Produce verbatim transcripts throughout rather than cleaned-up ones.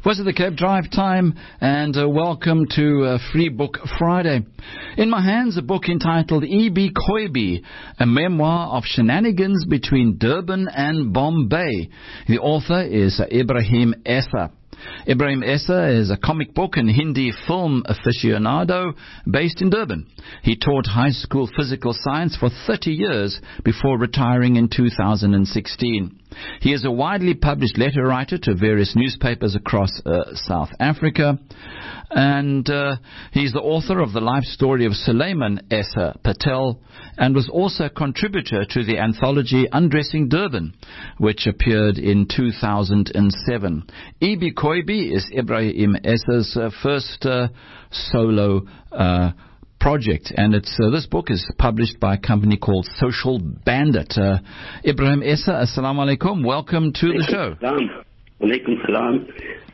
Was it the Cape Drive time? And uh, welcome to uh, Free Book Friday. In my hands, a book entitled Ibi Koibi, a memoir of shenanigans between Durban and Bombay. The author is uh, Ebrahim Essa. Ebrahim Essa is a comic book and Hindi film aficionado based in Durban. He taught high school physical science for thirty years before retiring in two thousand sixteen. He is a widely published letter writer to various newspapers across uh, South Africa. And uh, he's the author of the life story of Suleiman Essa Patel and was also a contributor to the anthology Undressing Durban, which appeared in two thousand seven. Ibi Koibi is Ebrahim Essa's uh, first uh, solo uh, project, and it's uh, this book is published by a company called Social Bandit. Uh, Ebrahim Essa, assalamu alaikum. Welcome to the show. Alaikum salam.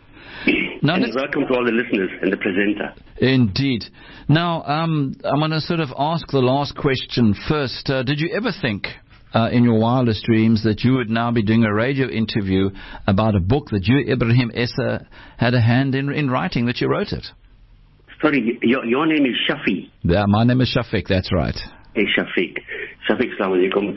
Now, and welcome to all the listeners and the presenter. Indeed. Now, um, I'm going to sort of ask the last question first. Uh, did you ever think uh, in your wildest dreams that you would now be doing a radio interview about a book that you, Ebrahim Essa, had a hand in, in writing, that you wrote it? Sorry, your, your name is Shafiq. Yeah, my name is Shafiq, that's right. Hey, Shafiq. Shafiq, assalamu alaikum.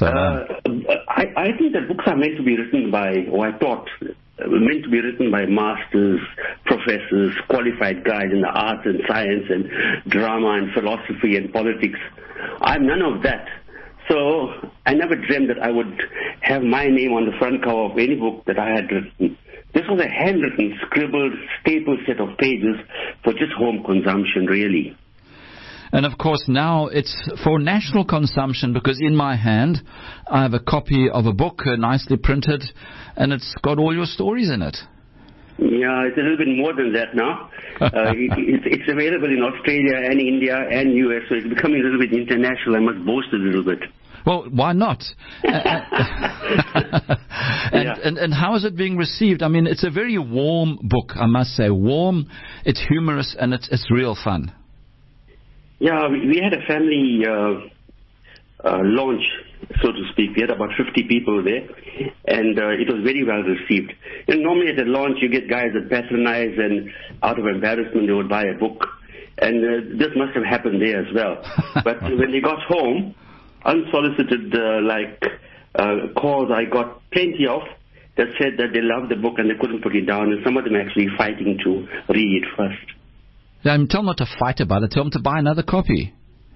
Uh, I, I think that books are meant to be written by, or I thought, meant to be written by masters, professors, qualified guys in the arts and science and drama and philosophy and politics. I'm none of that. So I never dreamed that I would have my name on the front cover of any book that I had written. This was a handwritten, scribbled, stapled set of pages for just home consumption, really. And, of course, now it's for national consumption, because in my hand I have a copy of a book, uh, nicely printed, and it's got all your stories in it. Yeah, it's a little bit more than that now. Uh, it, it's, it's available in Australia and India and U S, so it's becoming a little bit international. I must boast a little bit. Well, why not? uh, and, yeah. and, and how is it being received? I mean, it's a very warm book, I must say. Warm, it's humorous, and it's, it's real fun. Yeah, we, we had a family uh, uh, launch, so to speak. We had about fifty people there, and uh, it was very well received. And normally at a launch, you get guys that patronize, and out of embarrassment, they would buy a book. And uh, this must have happened there as well. But when they got home, unsolicited uh, like uh, calls I got plenty of that said that they loved the book and they couldn't put it down, and some of them actually fighting to read it first. Um, tell them not to fight about it. Tell them to buy another copy.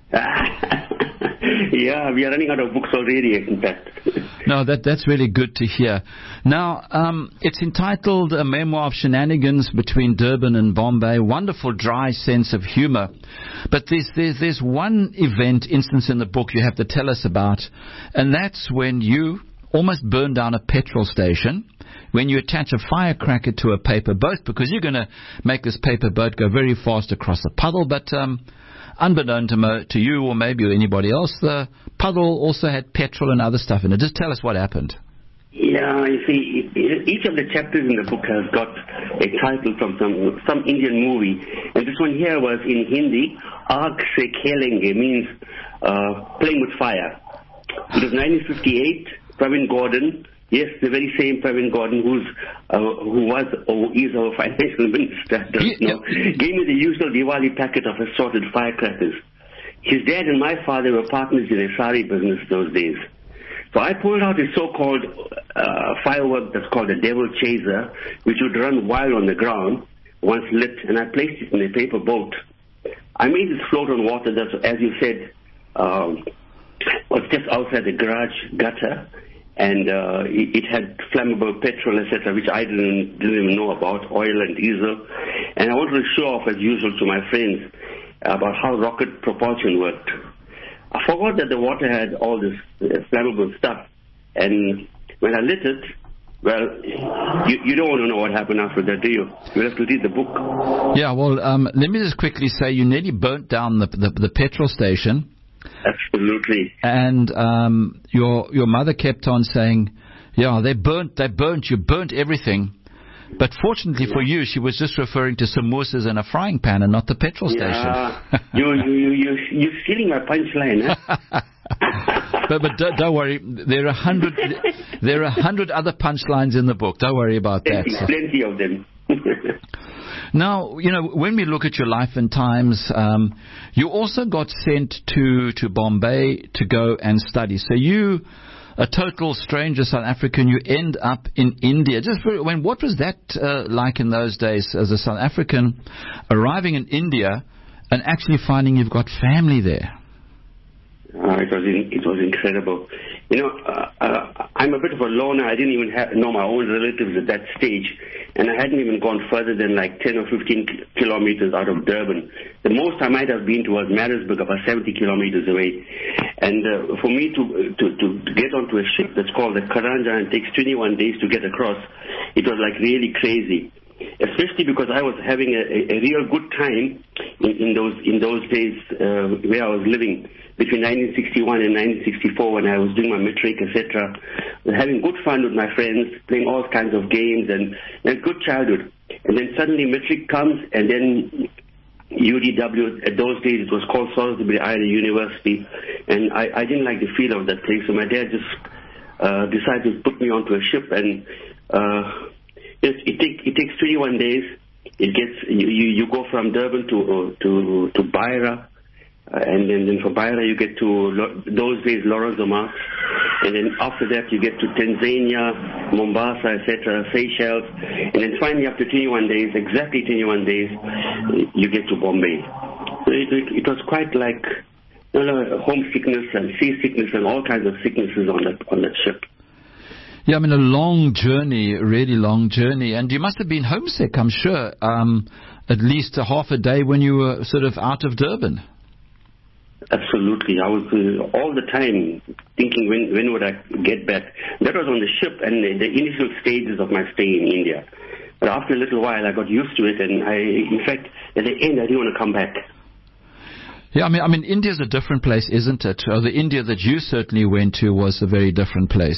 Yeah, we are running out of books already, in fact. No, that that's really good to hear. Now, um, it's entitled A Memoir of Shenanigans Between Durban and Bombay. Wonderful, dry sense of humor. But there's, there's, there's one event, instance in the book you have to tell us about, and that's when you almost burned down a petrol station, when you attach a firecracker to a paper boat, because you're going to make this paper boat go very fast across a puddle, but um, unbeknown to, mo- to you or maybe anybody else, the puddle also had petrol and other stuff in it. Just tell us what happened. Yeah, you see, each of the chapters in the book has got a title from some, some Indian movie, and this one here was in Hindi, Aag Se Khelenge, means uh, playing with fire. It was nineteen fifty-eight, Pravin Gordon, yes, the very same Pravin Gordon who's, uh, who was or is our financial minister, I don't yeah, know, yeah. gave me the usual Diwali packet of assorted firecrackers. His dad and my father were partners in a sari business those days. So I pulled out a so-called uh, firework that's called a devil chaser, which would run wild on the ground once lit, and I placed it in a paper boat. I made it float on water, that's, as you said, um, was just outside the garage gutter, and uh, it, it had flammable petrol, et cetera, which I didn't, didn't even know about, oil and diesel. And I wanted to show off, as usual, to my friends about how rocket propulsion worked. I forgot that the water had all this uh, flammable stuff, and when I lit it, well, you, you don't want to know what happened after that, do you? You'll have to read the book. Yeah, well, um, let me just quickly say you nearly burnt down the, the, the petrol station. Absolutely. And um, your your mother kept on saying, yeah, they burnt, they burnt, you burnt everything. But fortunately for you, she was just referring to samosas and a frying pan and not the petrol yeah. station. you, you, you, you, you're stealing my punchline, huh? but but don't, don't worry, there are a hundred there are a hundred other punchlines in the book. Don't worry about plenty, that. So. Plenty of them. Now, you know, when we look at your life and times, um, you also got sent to, to Bombay to go and study. So you, a total stranger South African, you end up in India. Just for, when, what was that uh, like in those days as a South African arriving in India and actually finding you've got family there? Uh, it was in, it was incredible. You know, uh, uh, I'm a bit of a loner. I didn't even have, know my own relatives at that stage, and I hadn't even gone further than like ten or fifteen kilometers out of Durban. The most I might have been to was Maritzburg, about seventy kilometers away. And uh, for me to, to to get onto a ship that's called the Karanja and takes twenty-one days to get across, it was like really crazy. Especially because I was having a, a, a real good time in, in those in those days uh, where I was living between nineteen sixty-one and nineteen sixty-four when I was doing my matric, et cetera. Having good fun with my friends, playing all kinds of games, and, and a good childhood. And then suddenly matric comes, and then U D W. At those days, it was called Salisbury Island University, and I, I didn't like the feel of that place. So my dad just uh, decided to put me onto a ship and. Uh, It, it, take, it takes twenty-one days. It gets you, you, you go from Durban to uh, to to Beira, uh, and then, then from Beira you get to those days Lorenzoma, and then after that you get to Tanzania, Mombasa, et cetera, Seychelles, and then finally after twenty-one days, exactly twenty-one days, you get to Bombay. So it, it, it was quite like you know, homesickness and seasickness and all kinds of sicknesses on that on that ship. Yeah, I mean, a long journey, really long journey. And you must have been homesick, I'm sure, um, at least a half a day when you were sort of out of Durban. Absolutely. I was uh, all the time thinking, when when would I get back? That was on the ship and the, the initial stages of my stay in India. But after a little while, I got used to it. And I, in fact, at the end, I didn't want to come back. Yeah, I mean, I mean, India's a different place, isn't it? Or the India that you certainly went to was a very different place.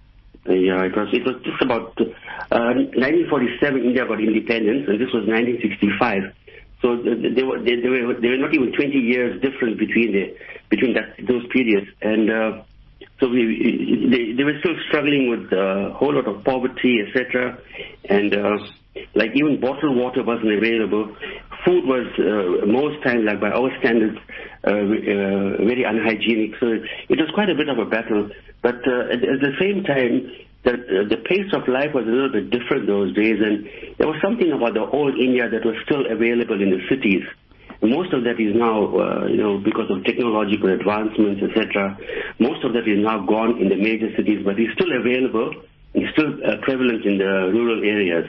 Yeah, it was, it was just about uh, nineteen forty-seven, India got independence, and this was nineteen sixty-five. So they were, they, they were, they were not even twenty years different between the, between that, those periods. And uh, so we, they, they were still struggling with a whole lot of poverty, et cetera. And uh, like even bottled water wasn't available. Food was uh, most times, like by our standards, uh, uh, very unhygienic. So it was quite a bit of a battle. But uh, at, at the same time, the, uh, the pace of life was a little bit different those days, and there was something about the old India that was still available in the cities. Most of that is now, uh, you know, because of technological advancements, et cetera. Most of that is now gone in the major cities, but it's still available and still uh, prevalent in the rural areas.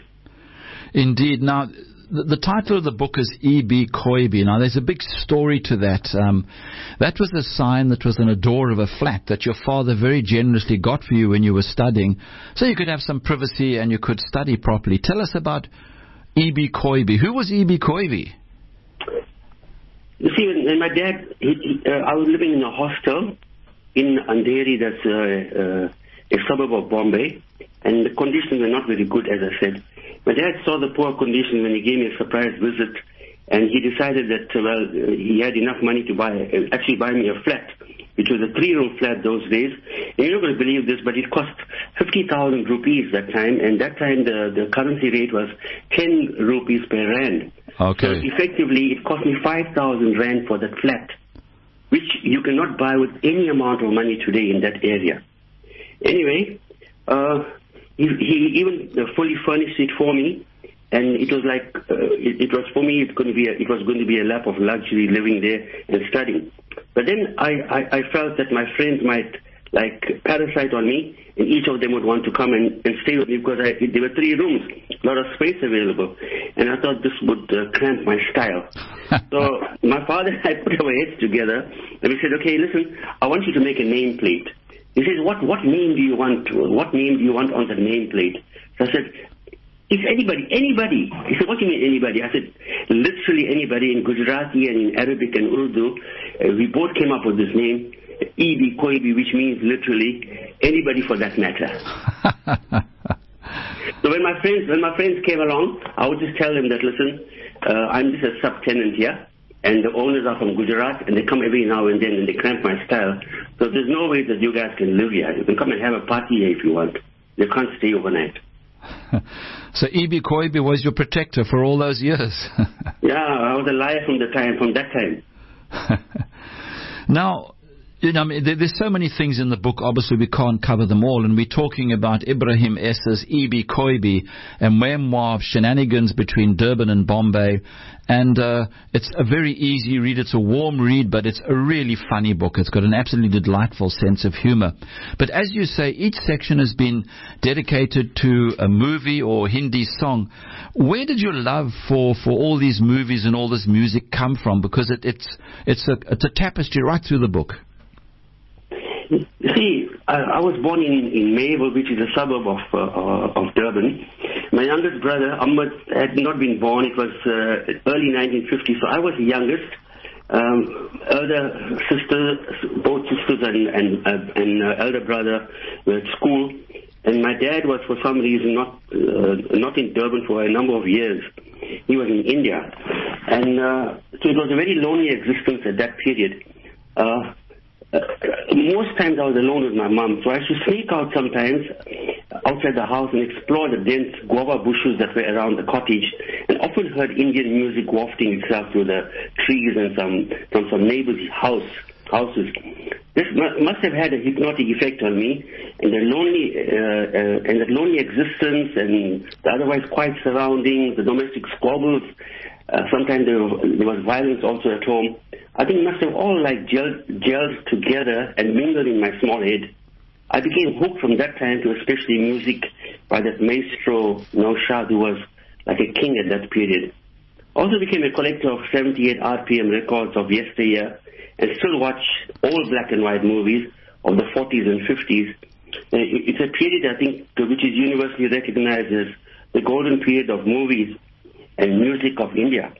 Indeed. Now, the, the title of the book is E B Koibi. Now, there's a big story to that. Um, that was a sign that was on a door of a flat that your father very generously got for you when you were studying, so you could have some privacy and you could study properly. Tell us about E B Koibi. Who was E B Koibi? You see, when, when my dad, he, he, uh, I was living in a hostel in Andheri, that's uh, uh, a suburb of Bombay, and the conditions were not very good, as I said. My dad saw the poor conditions when he gave me a surprise visit, and he decided that, uh, well, uh, he had enough money to buy, uh, actually buy me a flat, which was a three-room flat those days. And you're not going to believe this, but it cost fifty thousand rupees that time, and that time the, the currency rate was ten rupees per rand. Okay. So effectively, it cost me five thousand rand for that flat, which you cannot buy with any amount of money today in that area. Anyway, uh, he, he even uh, fully furnished it for me, and it was like uh, it, it was for me. It's going to be a, it was going to be a lap of luxury living there and studying. But then I, I, I felt that my friends might like parasite on me, and each of them would want to come and, and stay with me because I, there were three rooms, a lot of space available, and I thought this would uh, cramp my style. So my father and I put our heads together, and we said, okay, listen, I want you to make a nameplate. He says, what, what name do you want? What name do you want on the nameplate? So I said, it's anybody, anybody. He said, what do you mean anybody? I said, literally anybody in Gujarati and in Arabic and Urdu. Uh, we both came up with this name, E B Koibi, which means literally anybody for that matter. So when my friends, when my friends came along, I would just tell them that, listen, uh, I'm just a subtenant here, and the owners are from Gujarat, and they come every now and then, and they cramp my style. So there's no way that you guys can live here. You can come and have a party here if you want. You can't stay overnight. So E B Koibi was your protector for all those years. Yeah, I was a liar from the time, from that time. Now, you know, I mean, there, there's so many things in the book. Obviously, we can't cover them all. And we're talking about Ebrahim Esser's E B Koibi, a memoir of shenanigans between Durban and Bombay. And uh, it's a very easy read. It's a warm read, but it's a really funny book. It's got an absolutely delightful sense of humor. But as you say, each section has been dedicated to a movie or Hindi song. Where did your love for, for all these movies and all this music come from? Because it, it's, it's, a, it's a tapestry right through the book. You see, I, I was born in, in Mayville, which is a suburb of uh, of Durban. My youngest brother, Ahmed, had not been born. It was uh, early nineteen fifty, so I was the youngest. Um, elder sister, both sisters and and, uh, and uh, elder brother were at school. And my dad was, for some reason, not uh, not in Durban for a number of years. He was in India. And uh, so it was a very lonely existence at that period. Uh, Uh, most times I was alone with my mom, so I used to sneak out sometimes outside the house and explore the dense guava bushes that were around the cottage, and often heard Indian music wafting itself through the trees and some from some neighbors' house houses. This mu- must have had a hypnotic effect on me, and the lonely uh, uh, and the lonely existence and the otherwise quiet surroundings, the domestic squabbles. Uh, sometimes there, there was violence also at home. I think it must have all like gelled, gelled together and mingled in my small head. I became hooked from that time to especially music by that maestro Naushad, who was like a king at that period. Also became a collector of seventy-eight R P M records of yesteryear and still watch old black and white movies of the forties and fifties. Uh, it's a period, I think, which is universally recognized as the golden period of movies and music of India.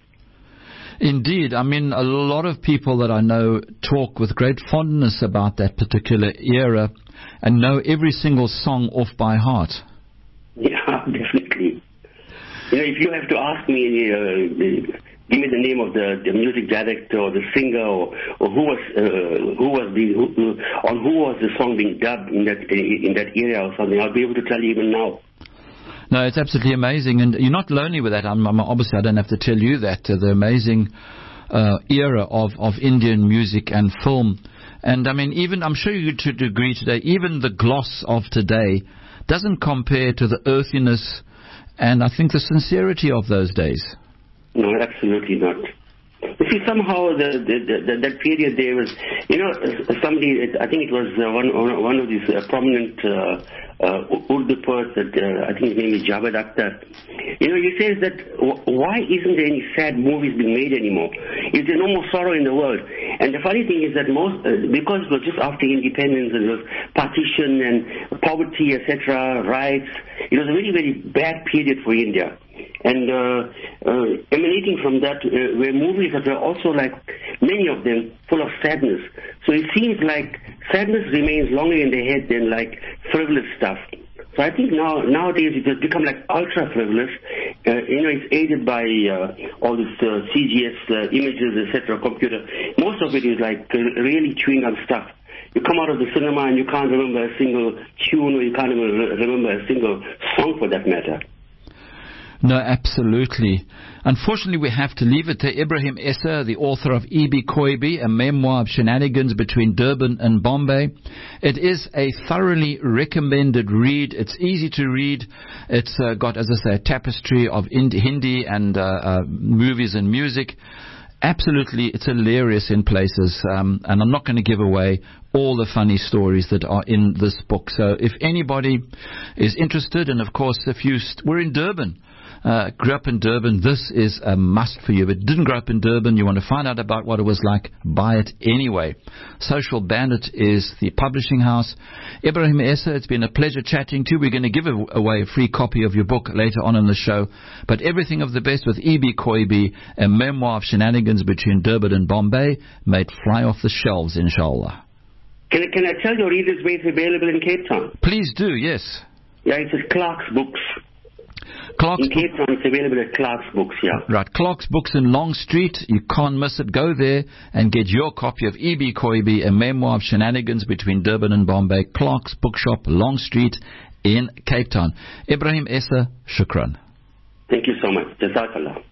Indeed. I mean, a lot of people that I know talk with great fondness about that particular era and know every single song off by heart. Yeah, definitely. You know, if you have to ask me, uh, give me the name of the, the music director or the singer or, or who was uh, who was the who, on who was the song being dubbed in that in that area or something, I'll be able to tell you even now. No, it's absolutely amazing, and you're not lonely with that. I'm, I'm obviously, I don't have to tell you that uh, the amazing uh, era of, of Indian music and film, and I mean, even I'm sure you could agree today, even the gloss of today doesn't compare to the earthiness and I think the sincerity of those days. No, absolutely not. You see, somehow the, the, the, that period there was, you know, somebody, I think it was uh, one one of these uh, prominent uh, uh, Urdu poets, that uh, I think his name is Javed Akhtar. You know, he says that w- why isn't there any sad movies being made anymore? Is there no more sorrow in the world? And the funny thing is that most, uh, because it was just after independence and it was partition and poverty, et cetera, riots, it was a very, very bad period for India. And uh, uh, emanating from that uh, were movies that were also, like many of them, full of sadness. So it seems like sadness remains longer in the head than like frivolous stuff. So I think now nowadays it has become like ultra frivolous. Uh, you know, it's aided by uh, all this uh, C G S uh, images, et cetera, computer. Most of it is like uh, really chewing on stuff. You come out of the cinema and you can't remember a single tune, or you can't even re- remember a single song for that matter. No, absolutely. Unfortunately, we have to leave it there. Ebrahim Esser, the author of E B Koibi, a memoir of shenanigans between Durban and Bombay. It is a thoroughly recommended read. It's easy to read. It's uh, got, as I say, a tapestry of Hindi and uh, uh, movies and music. Absolutely, it's hilarious in places. Um, and I'm not going to give away all the funny stories that are in this book. So if anybody is interested, and of course, if you st- we're in Durban, Uh, grew up in Durban, this is a must for you. If you didn't grow up in Durban, you want to find out about what it was like, buy it anyway. Social Bandit is the publishing house. Ebrahim Esser, it's been a pleasure chatting to you. We're going to give away a free copy of your book later on in the show. But everything of the best with E B Koibi, a memoir of shenanigans between Durban and Bombay, may it fly off the shelves, inshallah. Can, can I tell your readers where it's available in Cape Town? Please do, yes. Yeah, it's at Clark's Books. Clark's in Cape Town, it's available at Clark's Books, yeah. Right, Clark's Books in Long Street. You can't miss it. Go there and get your copy of E B Koibi, a memoir of shenanigans between Durban and Bombay. Clark's Bookshop, Long Street, in Cape Town. Ebrahim Essa, shukran. Thank you so much. Jazakallah.